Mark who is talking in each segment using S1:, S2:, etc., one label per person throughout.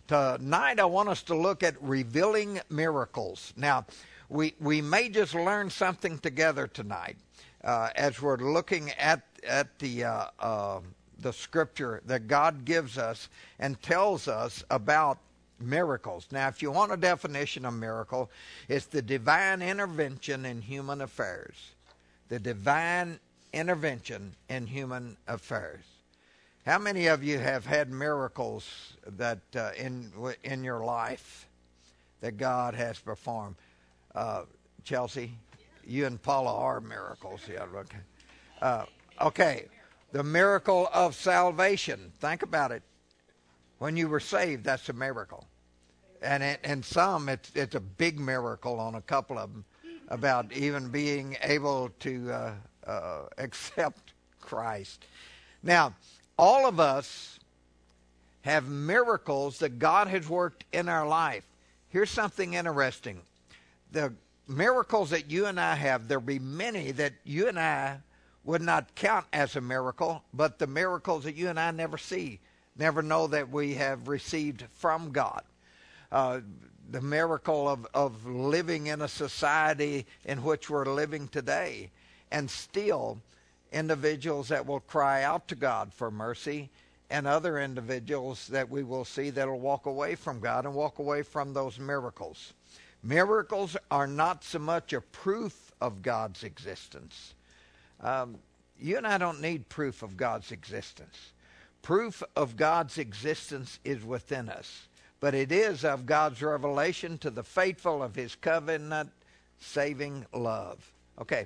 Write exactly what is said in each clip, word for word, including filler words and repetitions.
S1: Tonight I want us to look at revealing miracles. Now, we we may just learn something together tonight uh, as we're looking at at the uh, uh, the scripture that God gives us and tells us about miracles. Now, if you want a definition of miracle, it's the divine intervention in human affairs. The divine intervention in human affairs. How many of you have had miracles that uh, in in your life that God has performed? Uh, Chelsea, you and Paula are miracles. Yeah, okay. Uh, okay, the miracle of salvation. Think about it. When you were saved, that's a miracle. And it, and some, it's, it's a big miracle on a couple of them about even being able to uh, uh, accept Christ. Now, all of us have miracles that God has worked in our life. Here's something interesting. The miracles that you and I have, there'll be many that you and I would not count as a miracle, but the miracles that you and I never see, never know that we have received from God. Uh, the miracle of, of living in a society in which we're living today, and still individuals that will cry out to God for mercy, and other individuals that we will see that will walk away from God and walk away from those miracles. Miracles are not so much a proof of God's existence. Um, you and I don't need proof of God's existence. Proof of God's existence is within us, but it is of God's revelation to the faithful of his covenant saving love. Okay.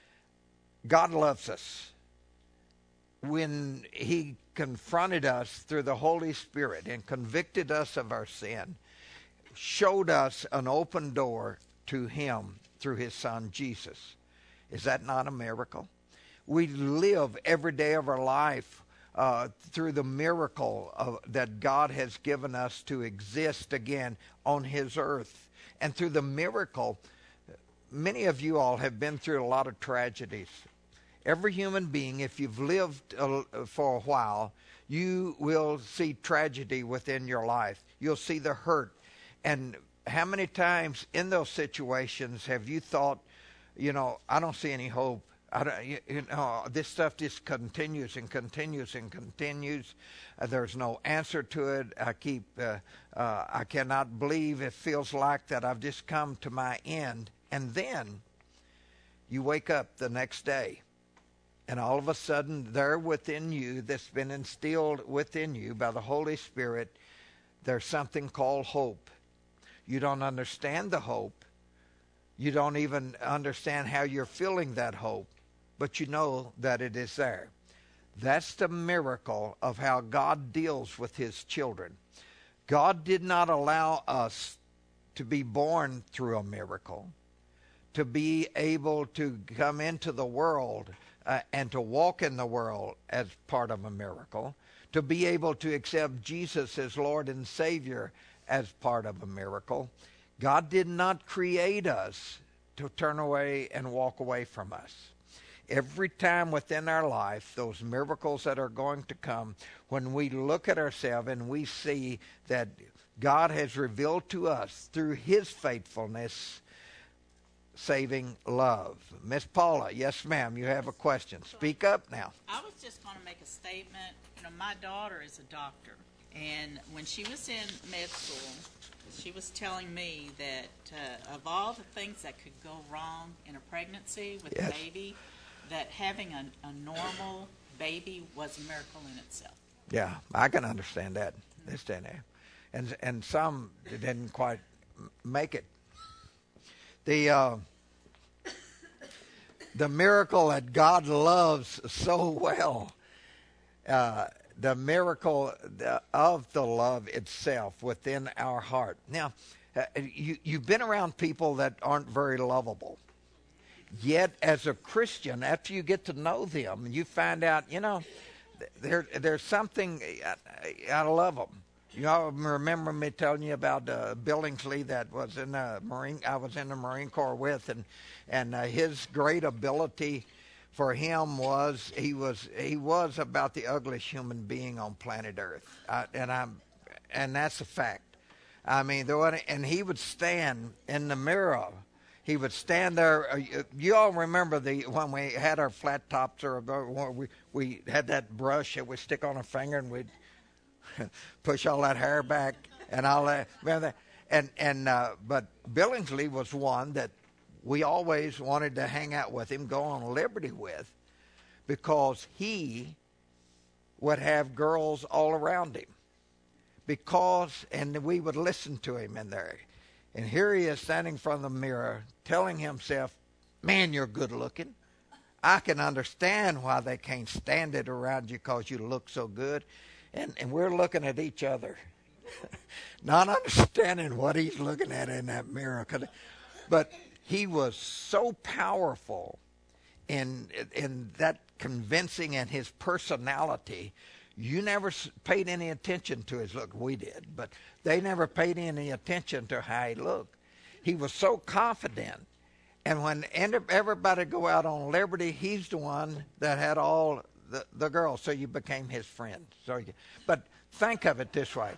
S1: God loves us. When he confronted us through the Holy Spirit and convicted us of our sin, showed us an open door to him through his son Jesus. Is that not a miracle? We live every day of our life uh, through the miracle of, that God has given us to exist again on his earth. And through the miracle, many of you all have been through a lot of tragedies. Every human being, if you've lived uh, for a while, you will see tragedy within your life. You'll see the hurt. And how many times in those situations have you thought, you know, I don't see any hope. I don't, you, you know, this stuff just continues and continues and continues. Uh, there's no answer to it. I keep, uh, uh, I cannot believe it feels like that I've just come to my end. And then you wake up the next day. And all of a sudden, there within you, that's been instilled within you by the Holy Spirit, there's something called hope. You don't understand the hope. You don't even understand how you're feeling that hope, but you know that it is there. That's the miracle of how God deals with his children. God did not allow us to be born through a miracle, to be able to come into the world Uh, and to walk in the world as part of a miracle, to be able to accept Jesus as Lord and Savior as part of a miracle. God did not create us to turn away and walk away from us. Every time within our life, those miracles that are going to come, when we look at ourselves and we see that God has revealed to us through his faithfulness saving love. Miss Paula, yes ma'am, you have a question. Speak up now.
S2: I was just going to make a statement. You know, my daughter is a doctor, and when she was in med school, she was telling me that uh, of all the things that could go wrong in a pregnancy with yes. a baby, that having a, a normal baby was a miracle in itself.
S1: Yeah, I can understand that. This day and age. And, and some didn't quite make it. The uh, the miracle that God loves so well, uh, the miracle of the love itself within our heart. Now, uh, you, you've been around people that aren't very lovable. Yet, as a Christian, after you get to know them, you find out, you know, there there's something, I, I love them. You all remember me telling you about uh, Billingsley that was in the Marine. I was in the Marine Corps with, and and uh, his great ability for him was he was he was about the ugliest human being on planet Earth, uh, and I'm and that's a fact. I mean, the one, and he would stand in the mirror. He would stand there. You all remember the when we had our flat tops, or we we had that brush that we stick on our finger, and we'd push all that hair back and all that. Remember that? And and uh, but Billingsley was one that we always wanted to hang out with him, go on liberty with, because he would have girls all around him. Because, and we would listen to him in there. And here he is standing in front of the mirror telling himself, man, you're good looking. I can understand why they can't stand it around you because you look so good. And, and we're looking at each other, not understanding what he's looking at in that mirror. But he was so powerful in in that convincing and his personality. You never paid any attention to his look. We did, but they never paid any attention to how he looked. He was so confident. And when everybody go out on liberty, he's the one that had all the, the girls. So you became his friend. So, you, but think of it this way.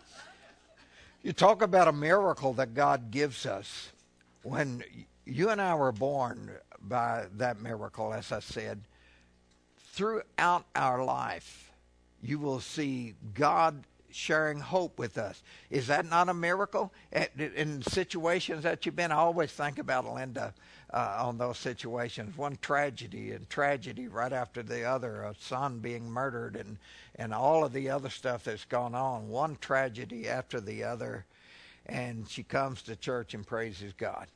S1: You talk about a miracle that God gives us. When you and I were born by that miracle, as I said, throughout our life, you will see God sharing hope with us. Is that not a miracle? In situations that you've been, I always think about Linda uh, on those situations. One tragedy and tragedy right after the other, a son being murdered and, and all of the other stuff that's gone on. One tragedy after the other. And she comes to church and praises God.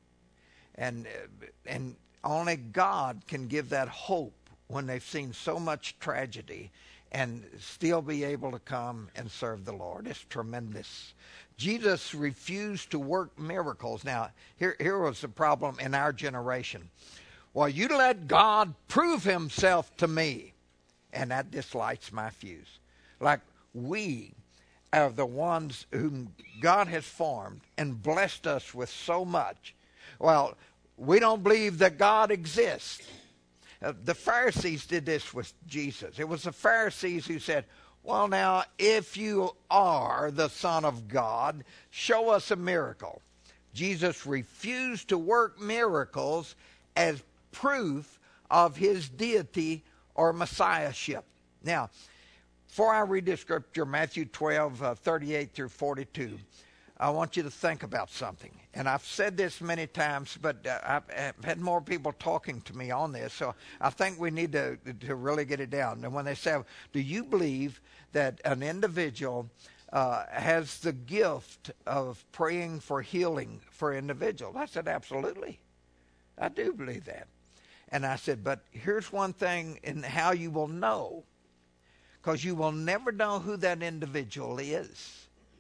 S1: And, and only God can give that hope when they've seen so much tragedy and still be able to come and serve the Lord. It's tremendous. Jesus refused to work miracles. Now, here, here was the problem in our generation. Well, you let God prove himself to me. And that dislights my fuse. Like we are the ones whom God has formed and blessed us with so much. Well, we don't believe that God exists. Uh, the Pharisees did this with Jesus. It was the Pharisees who said, well, now, if you are the Son of God, show us a miracle. Jesus refused to work miracles as proof of his deity or messiahship. Now, before I read this scripture, Matthew twelve, uh, thirty-eight through forty-two, I want you to think about something. And I've said this many times, but uh, I've, I've had more people talking to me on this, so I think we need to, to really get it down. And when they say, do you believe that an individual uh, has the gift of praying for healing for individuals? I said, absolutely. I do believe that. And I said, but here's one thing in how you will know, because you will never know who that individual is.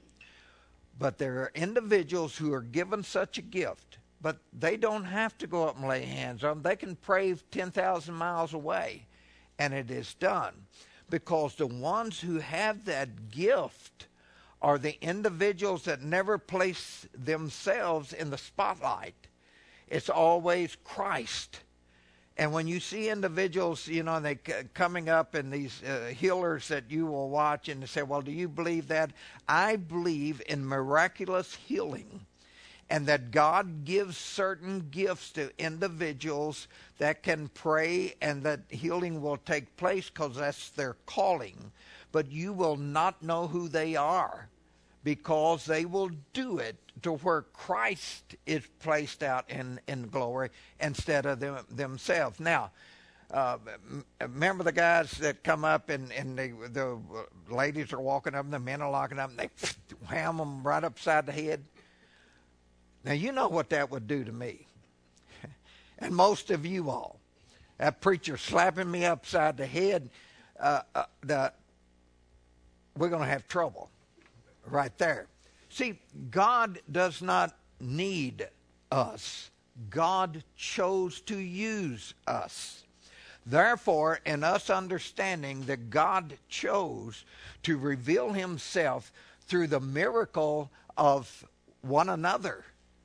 S1: But there are individuals who are given such a gift, but they don't have to go up and lay hands on them. They can pray ten thousand miles away, and it is done. Because the ones who have that gift are the individuals that never place themselves in the spotlight. It's always Christ. And when you see individuals, you know, they coming up and these uh, healers that you will watch and they say, well, do you believe that? I believe in miraculous healing and that God gives certain gifts to individuals that can pray and that healing will take place because that's their calling. But you will not know who they are because they will do it to where Christ is placed out in, in glory instead of them, themselves. Now, uh, remember the guys that come up and, and they, the ladies are walking up and the men are locking up and they wham them right upside the head? Now, you know what that would do to me. And most of you all. That preacher slapping me upside the head, uh, uh, the, we're going to have trouble right there. See, God does not need us. God chose to use us. Therefore, in us understanding that God chose to reveal himself through the miracle of one another,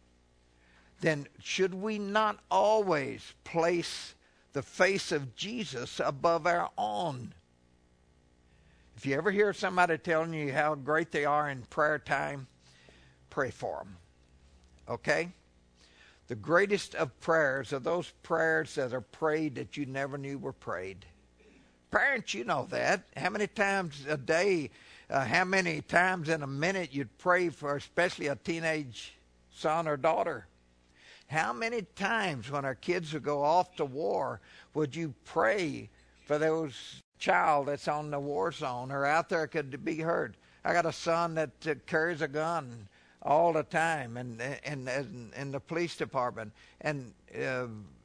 S1: then should we not always place the face of Jesus above our own? If you ever hear somebody telling you how great they are in prayer time, pray for them. Okay? The greatest of prayers are those prayers that are prayed that you never knew were prayed. Parents, you know that. How many times a day, uh, how many times in a minute you'd pray for especially a teenage son or daughter? How many times when our kids would go off to war would you pray for those child that's on the war zone or out there could be hurt? I got a son that uh, carries a gun all the time and in, in, in the police department and uh,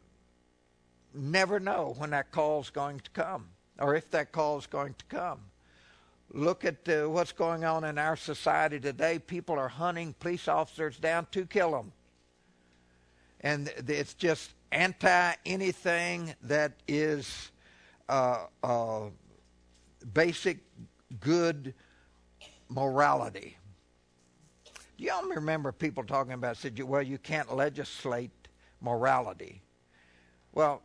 S1: never know when that call's going to come or if that call's going to come. Look at uh, what's going on in our society today. People are hunting police officers down to kill them. And it's just anti-anything that is uh, uh, basic good morality. Do y'all remember people talking about, said, well, you can't legislate morality. Well,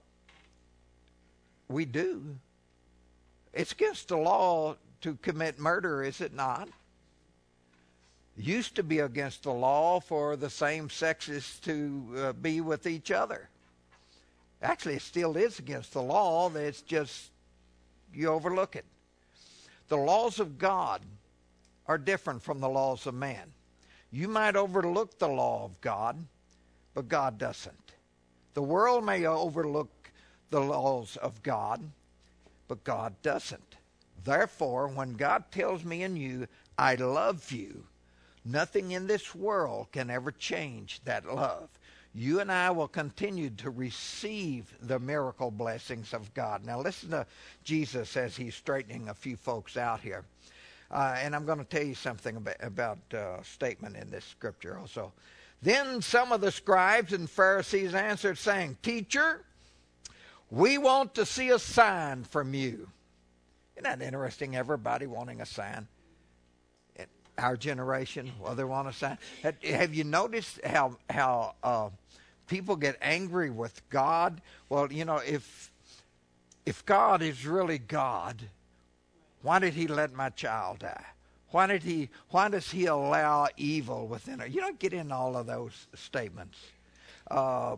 S1: we do. It's against the law to commit murder, is it not? Used to be against the law for the same sexes to uh, be with each other. Actually, it still is against the law. It's just you overlook it. The laws of God are different from the laws of man. You might overlook the law of God, but God doesn't. The world may overlook the laws of God, but God doesn't. Therefore, when God tells me and you, I love you, nothing in this world can ever change that love. You and I will continue to receive the miracle blessings of God. Now listen to Jesus as he's straightening a few folks out here. Uh, and I'm going to tell you something about, about uh, a statement in this scripture also. Then some of the scribes and Pharisees answered, saying, Teacher, we want to see a sign from you. Isn't that interesting? Everybody wanting a sign. In our generation, well, they want a sign. Have you noticed how how uh, people get angry with God? Well, you know, if if God is really God, why did he let my child die? Why did he? Why does he allow evil within her? You don't get in all of those statements. Uh,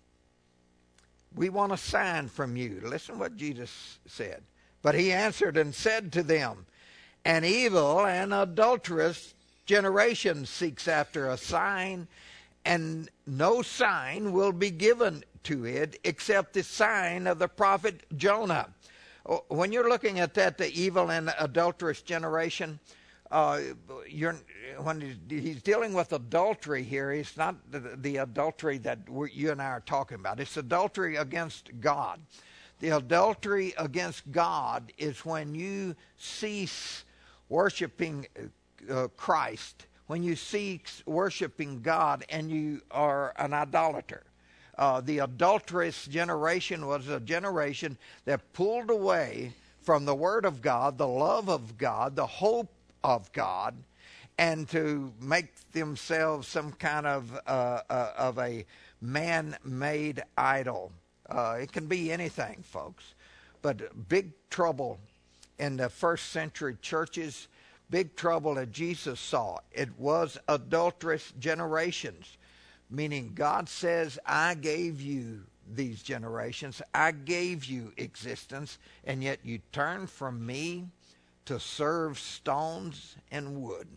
S1: we want a sign from you. Listen what Jesus said. But he answered and said to them, An evil and adulterous generation seeks after a sign, and no sign will be given to it except the sign of the prophet Jonah. When you're looking at that, the evil and adulterous generation, uh, you're, when he's dealing with adultery here, it's not the, the adultery that we're, you and I are talking about. It's adultery against God. The adultery against God is when you cease worshiping uh, Christ, when you cease worshiping God and you are an idolater. Uh, the adulterous generation was a generation that pulled away from the Word of God, the love of God, the hope of God, and to make themselves some kind of uh, uh, of a man-made idol. Uh, it can be anything, folks. But big trouble in the first century churches, big trouble that Jesus saw. It was adulterous generations. Meaning God says, I gave you these generations. I gave you existence. And yet you turn from me to serve stones and wood.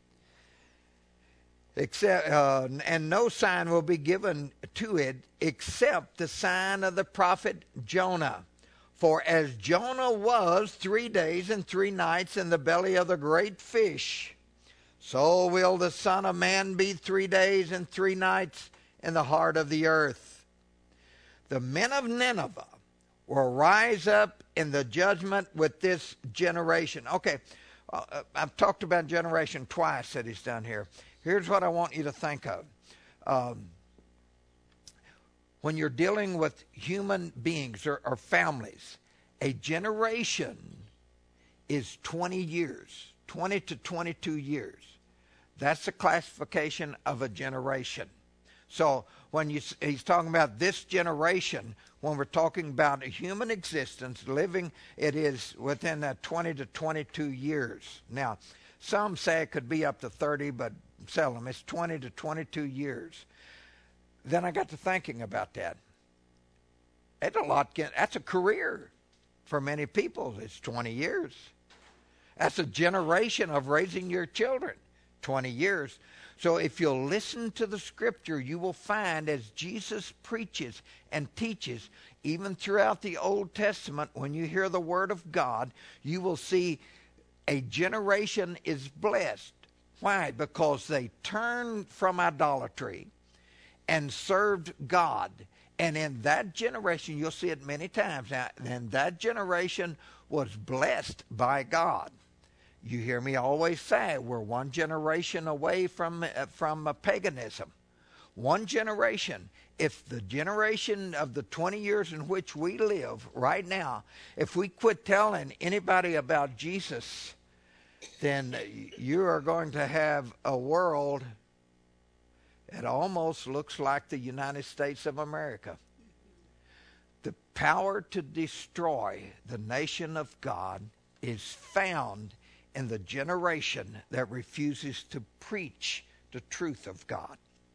S1: Except, uh, and no sign will be given to it except the sign of the prophet Jonah. For as Jonah was three days and three nights in the belly of the great fish, so will the Son of Man be three days and three nights in the heart of the earth. The men of Nineveh will rise up in the judgment with this generation. Okay, uh, I've talked about generation twice that he's done here. Here's what I want you to think of. Um, when you're dealing with human beings or, or families, a generation is twenty years, twenty to twenty-two years. That's the classification of a generation. So when you, he's talking about this generation, when we're talking about a human existence living, it is within that twenty to twenty-two years. Now, some say it could be up to thirty, but seldom. It's twenty to twenty-two years. Then I got to thinking about that. That's a lot. That's a career for many people. It's twenty years. That's a generation of raising your children. twenty years. So if you'll listen to the Scripture, you will find as Jesus preaches and teaches, even throughout the Old Testament, when you hear the Word of God, you will see a generation is blessed. Why? Because they turned from idolatry and served God. And in that generation, you'll see it many times now, and that generation was blessed by God. You hear me always say we're one generation away from uh, from uh, paganism. One generation. If the generation of the twenty years in which we live right now, if we quit telling anybody about Jesus, then you are going to have a world that almost looks like the United States of America. The power to destroy the nation of God is found in the generation that refuses to preach the truth of God.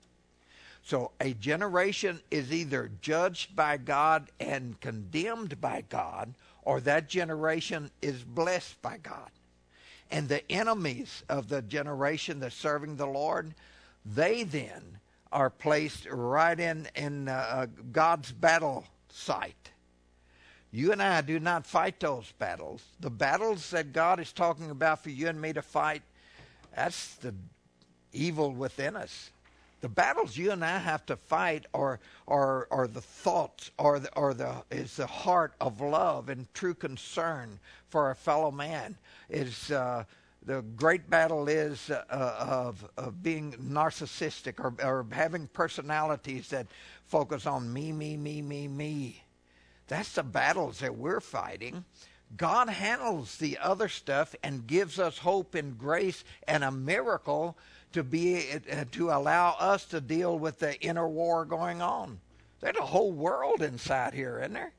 S1: So a generation is either judged by God and condemned by God, or that generation is blessed by God. And the enemies of the generation that's serving the Lord, they then are placed right in, in uh, God's battle site. You and I do not fight those battles. The battles that God is talking about for you and me to fight, that's the evil within us. The battles you and I have to fight are are, are the thoughts, or the, or the is the heart of love and true concern for our fellow man. Is uh, the great battle is uh, of of being narcissistic, or, or having personalities that focus on me, me, me, me, me. That's the battles that we're fighting. God handles the other stuff and gives us hope and grace and a miracle to be uh, to allow us to deal with the inner war going on. There's a whole world inside here, isn't there?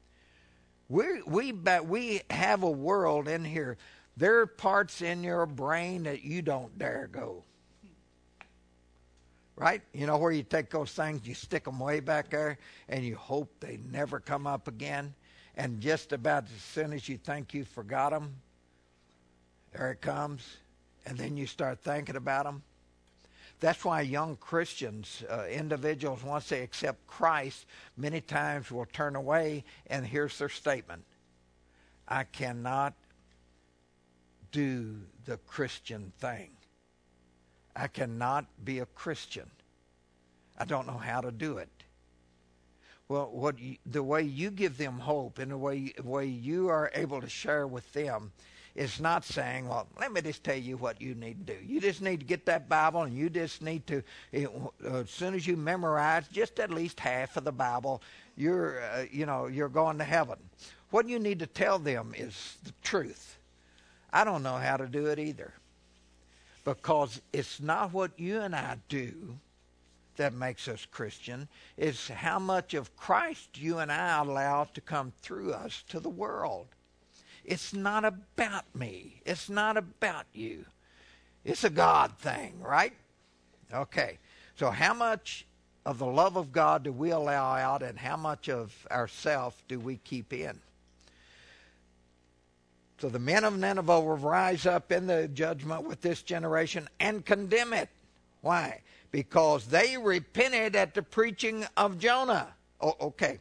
S1: We we we have a world in here. There are parts in your brain that you don't dare go. Right? You know where you take those things, you stick them way back there, and you hope they never come up again. And just about as soon as you think you forgot them, there it comes. And then you start thinking about them. That's why young Christians, uh, individuals, once they accept Christ, many times will turn away, and here's their statement: I cannot do the Christian thing. I cannot be a Christian. I don't know how to do it. Well, what you, the way you give them hope and the way, way you are able to share with them is not saying, well, let me just tell you what you need to do. You just need to get that Bible, and you just need to, uh, as soon as you memorize just at least half of the Bible, you're, uh, you know, you're going to heaven. What you need to tell them is the truth. I don't know how to do it either. Because it's not what you and I do that makes us Christian. It's how much of Christ you and I allow to come through us to the world. It's not about me. It's not about you. It's a God thing, right? Okay. So how much of the love of God do we allow out, and how much of ourselves do we keep in? So the men of Nineveh will rise up in the judgment with this generation and condemn it. Why? Because they repented at the preaching of Jonah. Oh, okay.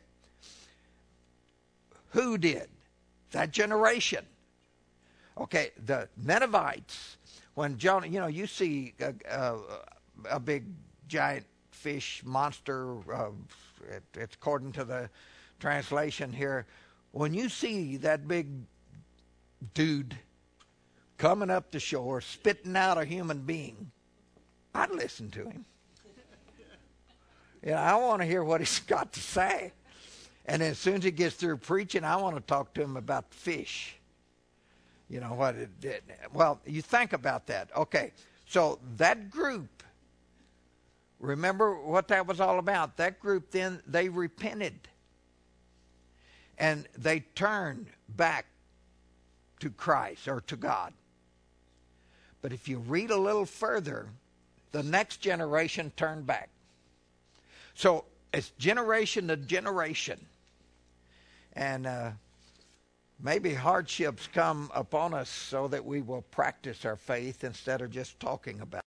S1: Who did? That generation. Okay, the Ninevites, when Jonah, you know, you see a, a, a big giant fish monster, uh, it, it's according to the translation here. When you see that big dude coming up the shore, spitting out a human being, I'd listen to him. You know, I want to hear what he's got to say. And as soon as he gets through preaching, I want to talk to him about fish. You know what it did. Well, you think about that. Okay, so that group, remember what that was all about. That group then, they repented. And they turned back to Christ, or to God. But if you read a little further, the next generation turned back. So it's generation to generation. And uh, maybe hardships come upon us so that we will practice our faith instead of just talking about it.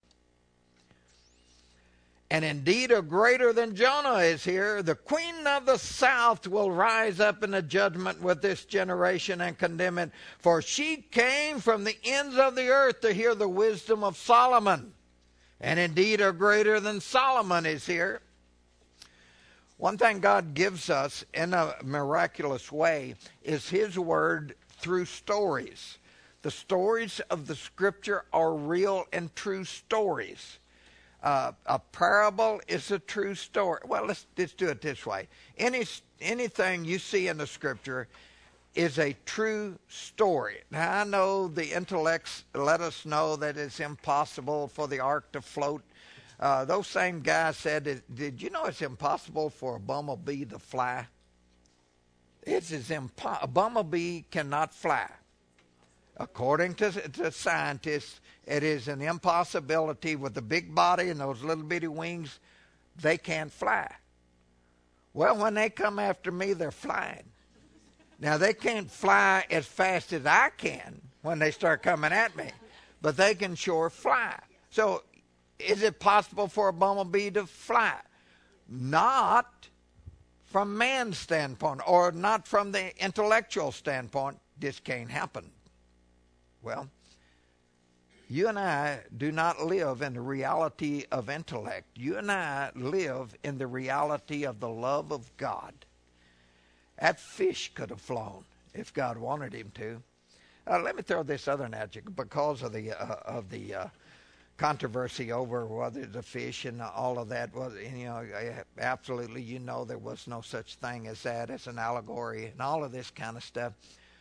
S1: And indeed, a greater than Jonah is here. The queen of the south will rise up in the judgment with this generation and condemn it. For she came from the ends of the earth to hear the wisdom of Solomon. And indeed, a greater than Solomon is here. One thing God gives us in a miraculous way is His Word through stories. The stories of the Scripture are real and true stories. Uh, a parable is a true story. Well, let's, let's do it this way. Any anything you see in the Scripture is a true story. Now, I know the intellects let us know that it's impossible for the ark to float. Uh, those same guys said, did you know it's impossible for a bumblebee to fly? It's as impo- a bumblebee cannot fly. According to, to scientists, it is an impossibility with the big body and those little bitty wings. They can't fly. Well, when they come after me, they're flying. Now, they can't fly as fast as I can when they start coming at me, but they can sure fly. So, is it possible for a bumblebee to fly? Not from man's standpoint, or not from the intellectual standpoint. This can't happen. Well, you and I do not live in the reality of intellect. You and I live in the reality of the love of God. That fish could have flown if God wanted him to. Uh, let me throw this other in at you because of the uh, of the uh, controversy over whether the fish and all of that was. You know, absolutely, you know, there was no such thing as that. It's an allegory and all of this kind of stuff.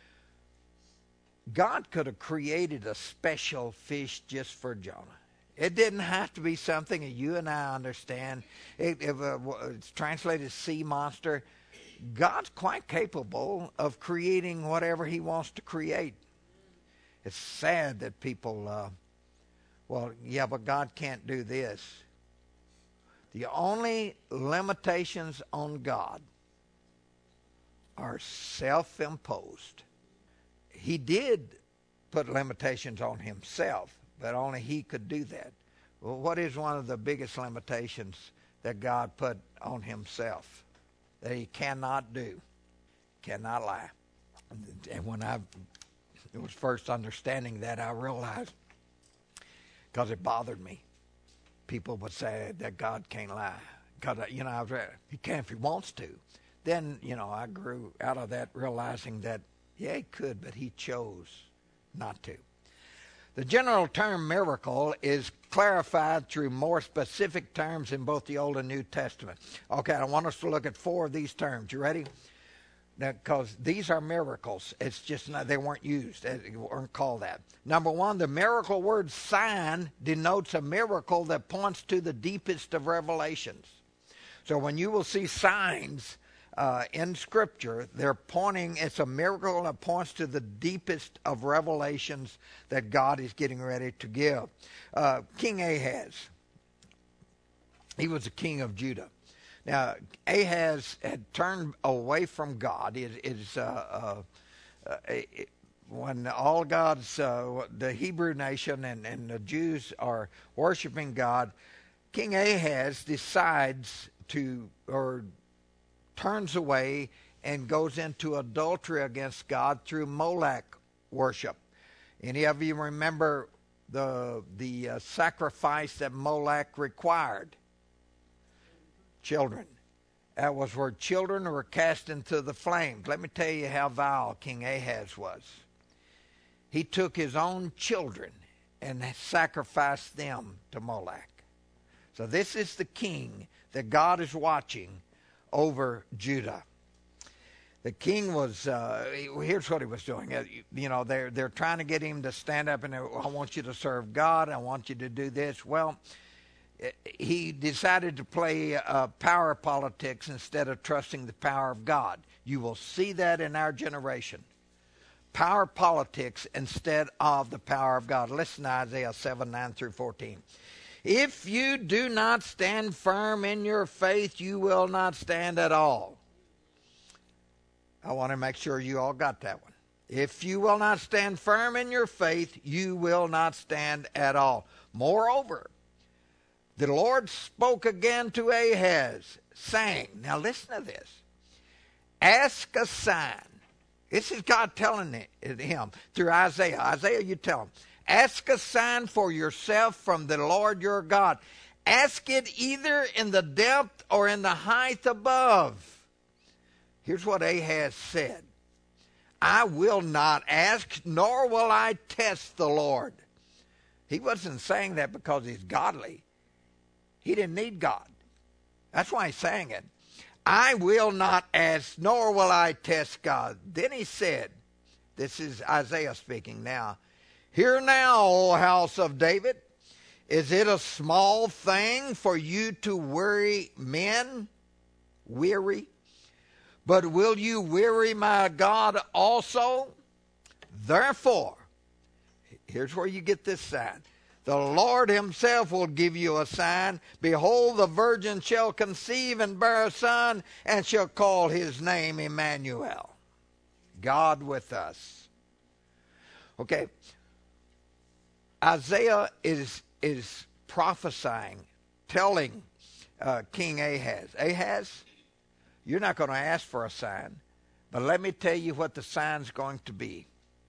S1: God could have created a special fish just for Jonah. It didn't have to be something that you and I understand. It, it, uh, it's translated sea monster. God's quite capable of creating whatever He wants to create. It's sad that people, uh, well, yeah, but God can't do this. The only limitations on God are self-imposed. He did put limitations on Himself, but only He could do that. Well, what is one of the biggest limitations that God put on Himself that He cannot do? Cannot lie. And when I was first understanding that, I realized, because it bothered me, people would say that God can't lie. Because, you know, I was, He can if He wants to. Then, you know, I grew out of that realizing that, yeah, He could, but He chose not to. The general term miracle is clarified through more specific terms in both the Old and New Testament. Okay, I want us to look at four of these terms. You ready? Because these are miracles. It's just not, they weren't used. They weren't called that. Number one, the miracle word sign denotes a miracle that points to the deepest of revelations. So when you will see signs Uh, in Scripture, they're pointing, it's a miracle that points to the deepest of revelations that God is getting ready to give. Uh, King Ahaz, he was the king of Judah. Now, Ahaz had turned away from God. It is uh, uh, uh, it, when all God's, uh, the Hebrew nation and, and the Jews are worshiping God, King Ahaz decides to, or turns away and goes into adultery against God through Molech worship. Any of you remember the the uh, sacrifice that Molech required? Children. That was where children were cast into the flames. Let me tell you how vile King Ahaz was. He took his own children and sacrificed them to Molech. So this is the king that God is watching over Judah. The king was, uh, here's what he was doing. You know, they're, they're trying to get him to stand up and, I want you to serve God. I want you to do this. Well, he decided to play uh, power politics instead of trusting the power of God. You will see that in our generation. Power politics instead of the power of God. Listen to Isaiah seven, nine through fourteen. If you do not stand firm in your faith, you will not stand at all. I want to make sure you all got that one. If you will not stand firm in your faith, you will not stand at all. Moreover, the Lord spoke again to Ahaz, saying, now listen to this, ask a sign. This is God telling it, him through Isaiah. Isaiah, you tell him, ask a sign for yourself from the Lord your God. Ask it either in the depth or in the height above. Here's what Ahaz said. I will not ask, nor will I test the Lord. He wasn't saying that because he's godly. He didn't need God. That's why he's saying it. I will not ask, nor will I test God. Then he said, this is Isaiah speaking now, hear now, O house of David, is it a small thing for you to weary men? Weary? But will you weary my God also? Therefore, here's where you get this sign. The Lord himself will give you a sign. Behold, the virgin shall conceive and bear a son, and shall call his name Emmanuel. God with us. Okay. Isaiah is, is prophesying, telling uh, King Ahaz, Ahaz, you're not going to ask for a sign, but let me tell you what the sign's going to be.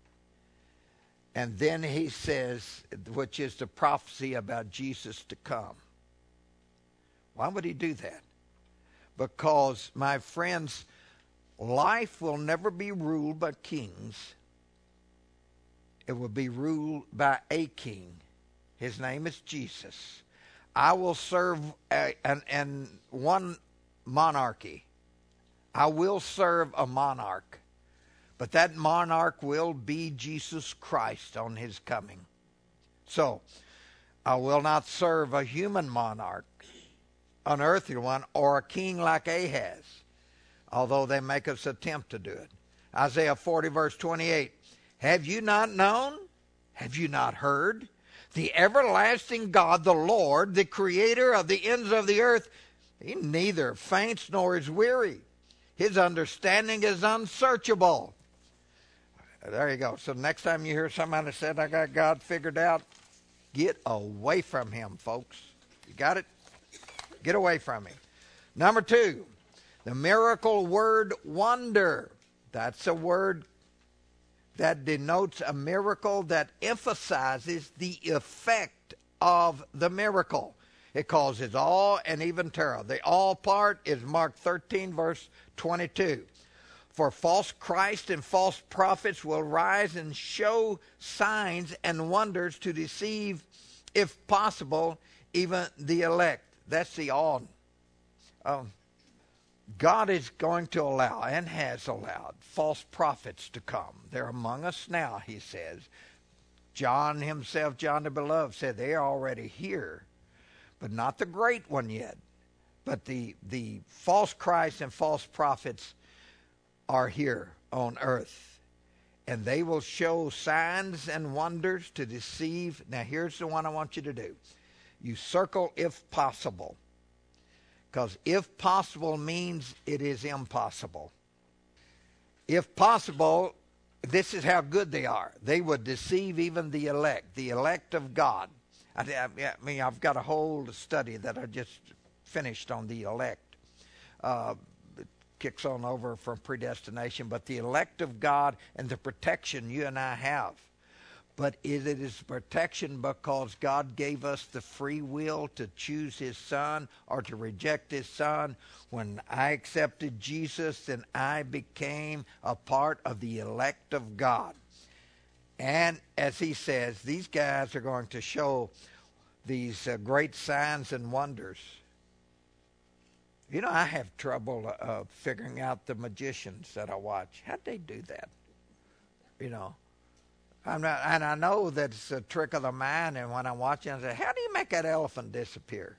S1: And then he says, which is the prophecy about Jesus to come. Why would he do that? Because, my friends, life will never be ruled by kings. It will be ruled by a king. His name is Jesus. I will serve a, an, an one monarchy. I will serve a monarch. But that monarch will be Jesus Christ on his coming. So, I will not serve a human monarch, an earthly one, or a king like Ahaz, although they make us attempt to do it. Isaiah forty, verse twenty-eight. Have you not known? Have you not heard? The everlasting God, the Lord, the creator of the ends of the earth, he neither faints nor is weary. His understanding is unsearchable. There you go. So next time you hear somebody say, I got God figured out, get away from him, folks. You got it? Get away from him. Number two, the miracle word wonder. That's a word that denotes a miracle that emphasizes the effect of the miracle. It causes awe and even terror. The awe part is Mark thirteen, verse twenty-two. For false Christ and false prophets will rise and show signs and wonders to deceive, if possible, even the elect. That's the awe. Um, God is going to allow and has allowed false prophets to come. They're among us now, he says. John himself, John the Beloved, said they are already here, but not the great one yet. But the, the false Christ and false prophets are here on earth. And they will show signs and wonders to deceive. Now here's the one I want you to do. You circle if possible. Because if possible means it is impossible. If possible, this is how good they are. They would deceive even the elect, the elect of God. I, I mean, I've got a whole study that I just finished on the elect. Uh, it kicks on over from predestination, but the elect of God and the protection you and I have. But it is protection because God gave us the free will to choose his son or to reject his son. When I accepted Jesus, then I became a part of the elect of God. And as he says, these guys are going to show these uh, great signs and wonders. You know, I have trouble uh, figuring out the magicians that I watch. How'd they do that? You know. I'm not, and I know that it's a trick of the mind, and when I'm watching, I say, how do you make that elephant disappear?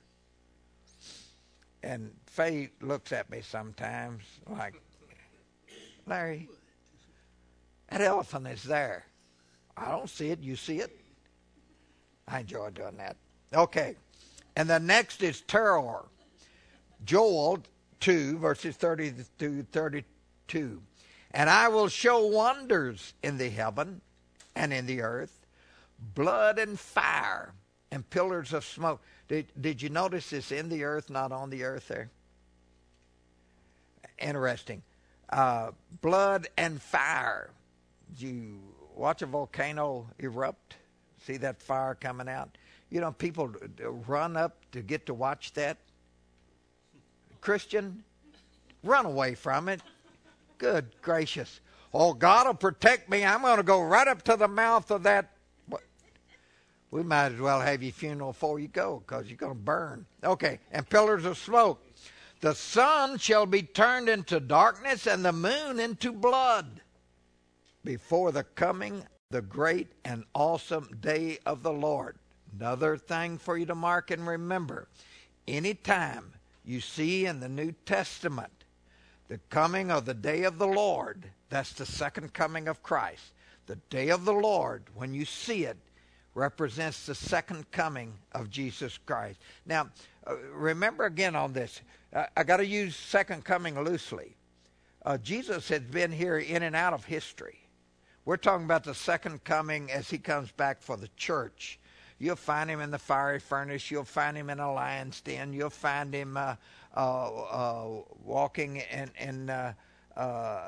S1: And Faye looks at me sometimes like, Larry, that elephant is there. I don't see it. You see it? I enjoy doing that. Okay. And the next is terror. Joel two, verses thirty to thirty-two. And I will show wonders in the heaven and in the earth, blood and fire and pillars of smoke. Did, did you notice it's in the earth, not on the earth there? Interesting. Uh, blood and fire. Did you watch a volcano erupt? See that fire coming out? You know, people run up to get to watch that. Christian, run away from it. Good gracious. Oh, God will protect me. I'm going to go right up to the mouth of that. We might as well have your funeral before you go, because you're going to burn. Okay, and pillars of smoke. The sun shall be turned into darkness and the moon into blood before the coming, the great and awesome day of the Lord. Another thing for you to mark and remember. Anytime you see in the New Testament the coming of the day of the Lord, that's the second coming of Christ. The day of the Lord, when you see it, represents the second coming of Jesus Christ. Now, uh, remember again on this. Uh, I got to use second coming loosely. Uh, Jesus has been here in and out of history. We're talking about the second coming as he comes back for the church. You'll find him in the fiery furnace. You'll find him in a lion's den. You'll find him uh, uh, uh, walking in, in uh, uh,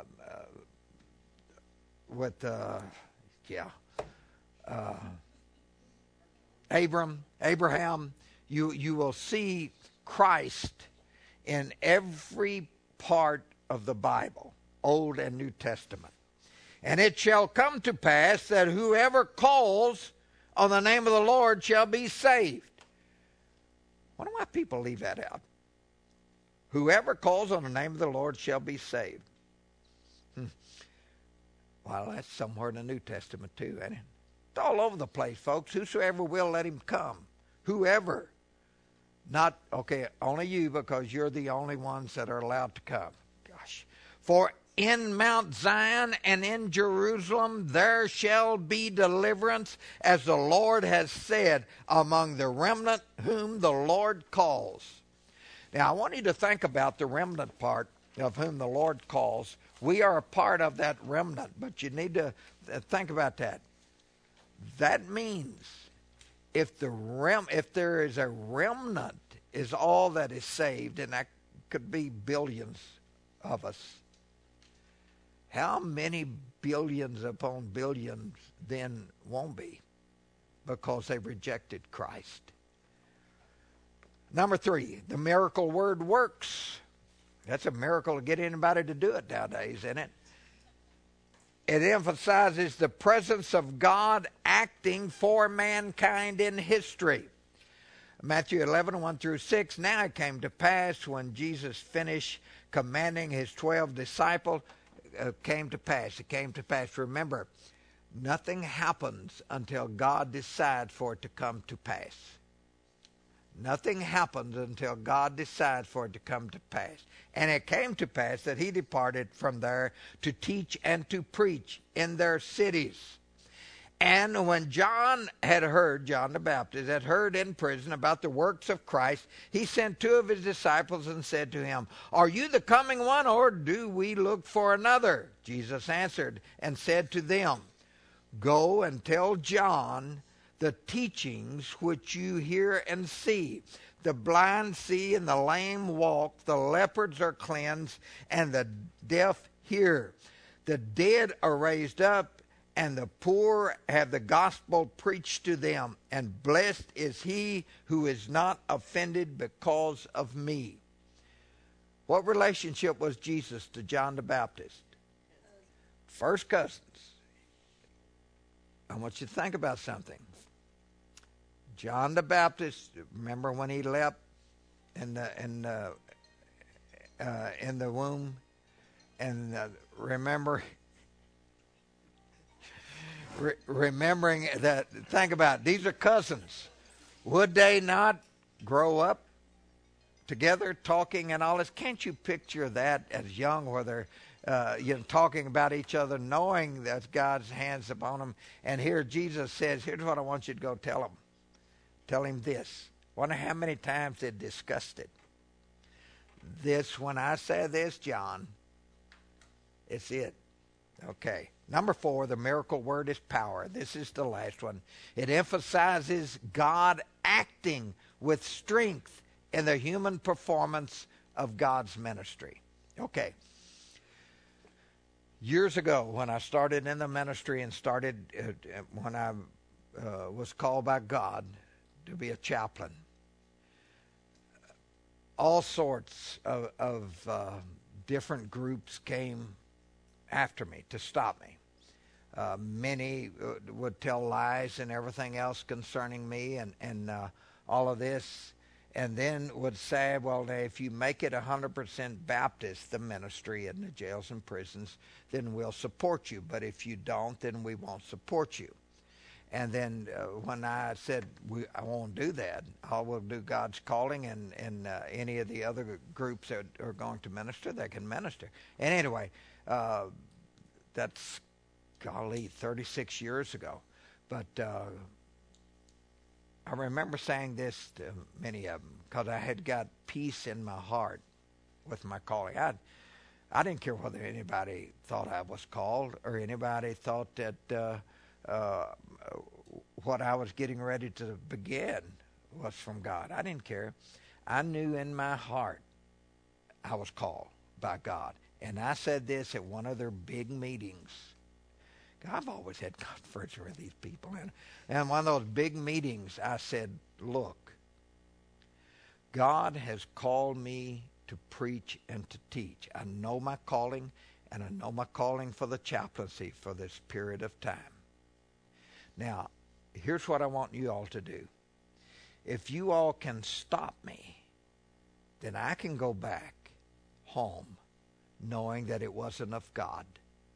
S1: with, uh, yeah, uh, Abram, Abraham. You you will see Christ in every part of the Bible, Old and New Testament. And it shall come to pass that whoever calls on the name of the Lord shall be saved. I wonder why people leave that out. Whoever calls on the name of the Lord shall be saved. Hmm. Well, that's somewhere in the New Testament too, ain't it? It's all over the place, folks. Whosoever will, let him come. Whoever. Not, okay, only you, because you're the only ones that are allowed to come. Gosh. For in Mount Zion and in Jerusalem there shall be deliverance, as the Lord has said, among the remnant whom the Lord calls. Now, I want you to think about the remnant part of whom the Lord calls. We are a part of that remnant, but you need to think about that. That means if the rem, if there is a remnant is all that is saved, and that could be billions of us, how many billions upon billions then won't be? Because they rejected Christ. Number three, the miracle word works. That's a miracle to get anybody to do it nowadays, isn't it? It emphasizes the presence of God acting for mankind in history. Matthew eleven, one through six, now it came to pass when Jesus finished commanding his twelve disciples, uh, came to pass. It came to pass. Remember, nothing happens until God decides for it to come to pass. Nothing happens until God decides for it to come to pass. And it came to pass that he departed from there to teach and to preach in their cities. And when John had heard, John the Baptist, had heard in prison about the works of Christ, he sent two of his disciples and said to him, Are you the coming one, or do we look for another? Jesus answered and said to them, Go and tell John the teachings which you hear and see. The blind see and the lame walk, the lepers are cleansed, and the deaf hear. The dead are raised up, and the poor have the gospel preached to them. And blessed is he who is not offended because of me. What relationship was Jesus to John the Baptist? First cousins. I want you to think about something. John the Baptist, remember when he leapt in the in the uh, in the womb, and uh, remember re- remembering that. Think about it, these are cousins. Would they not grow up together, talking and all this? Can't you picture that as young, where they're uh, you know talking about each other, knowing that God's hands upon them? And here Jesus says, "Here's what I want you to go tell them." Tell him this. Wonder how many times they discussed it. This, when I say this, John, it's it. Okay. Number four, the miracle word is power. This is the last one. It emphasizes God acting with strength in the human performance of God's ministry. Okay. Years ago, when I started in the ministry and started, uh, when I uh, was called by God to be a chaplain, all sorts of, of uh, different groups came after me to stop me. Uh, many uh, would tell lies and everything else concerning me and, and uh, all of this, and then would say, well, if you make it one hundred percent Baptist, the ministry in the jails and prisons, then we'll support you. But if you don't, then we won't support you. And then uh, when I said, we, I won't do that, I will do God's calling, and, and uh, any of the other groups that are going to minister, they can minister. And anyway, uh, that's, golly, thirty-six years ago. But uh, I remember saying this to many of them because I had got peace in my heart with my calling. I, I didn't care whether anybody thought I was called or anybody thought that uh, uh, what I was getting ready to begin was from God. I didn't care. I knew in my heart I was called by God. And I said this at one of their big meetings. I've always had conference with these people. And, and one of those big meetings, I said, look, God has called me to preach and to teach. I know my calling, and I know my calling for the chaplaincy for this period of time. Now, here's what I want you all to do. If you all can stop me, then I can go back home knowing that it wasn't of God.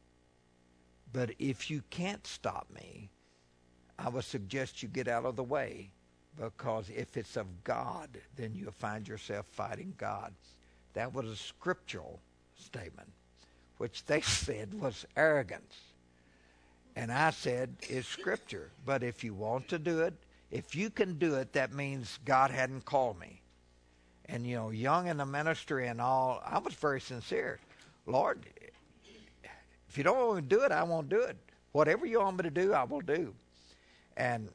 S1: But if you can't stop me, I would suggest you get out of the way, because if it's of God, then you'll find yourself fighting God. That was a scriptural statement, which they said was arrogance. And I said, it's scripture. But if you want to do it, if you can do it, that means God hadn't called me. And, you know, young in the ministry and all, I was very sincere. Lord, if you don't want me to do it, I won't do it. Whatever you want me to do, I will do. And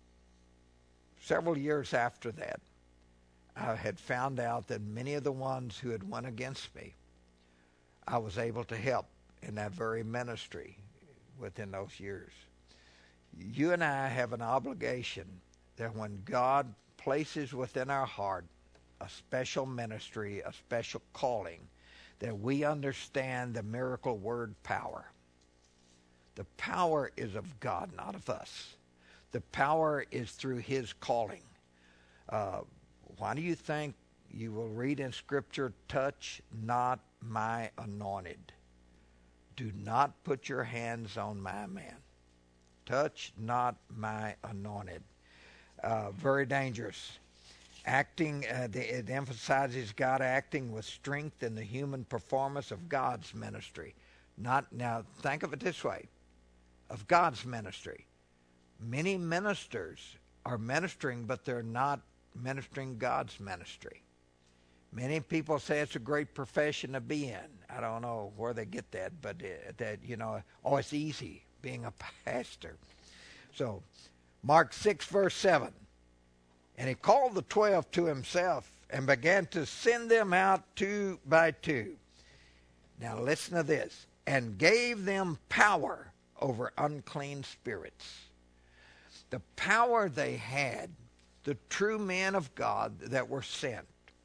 S1: several years after that, I had found out that many of the ones who had went against me, I was able to help in that very ministry within those years. You and I have an obligation that when God places within our heart a special ministry, a special calling, that we understand the miracle word power. The power is of God, not of us. The power is through his calling. Uh, why do you think you will read in Scripture, touch not my anointed? Do not put your hands on my man. Touch not my anointed. Uh, very dangerous. Acting, uh, the, it emphasizes God acting with strength in the human performance of God's ministry. Not now. Think of it this way: of God's ministry. Many ministers are ministering, but they're not ministering God's ministry. Many people say it's a great profession to be in. I don't know where they get that, but uh, that you know, oh, it's easy being a pastor. So, Mark six verse seven. And he called the twelve to himself and began to send them out two by two. Now listen to this. And gave them power over unclean spirits. The power they had, the true men of God that were sent,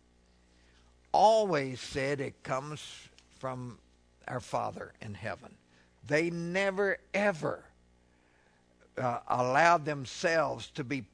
S1: always said it comes from our Father in heaven. They never, ever uh, allowed themselves to be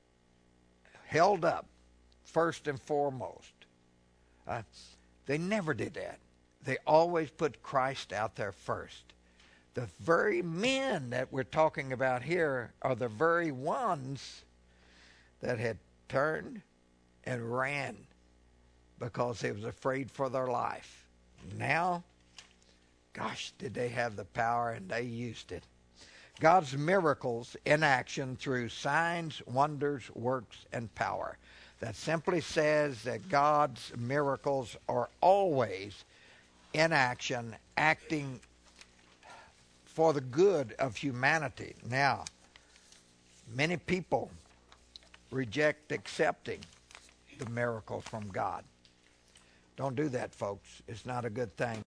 S1: held up first and foremost. Uh, they never did that. They always put Christ out there first. The very men that we're talking about here are the very ones that had turned and ran because they was afraid for their life. Now, gosh, did they have the power, and they used it. God's miracles in action through signs, wonders, works, and power. that simply says that God's miracles are always in action, acting for the good of humanity. Now, many people reject accepting the miracle from God. Don't do that, folks. It's not a good thing.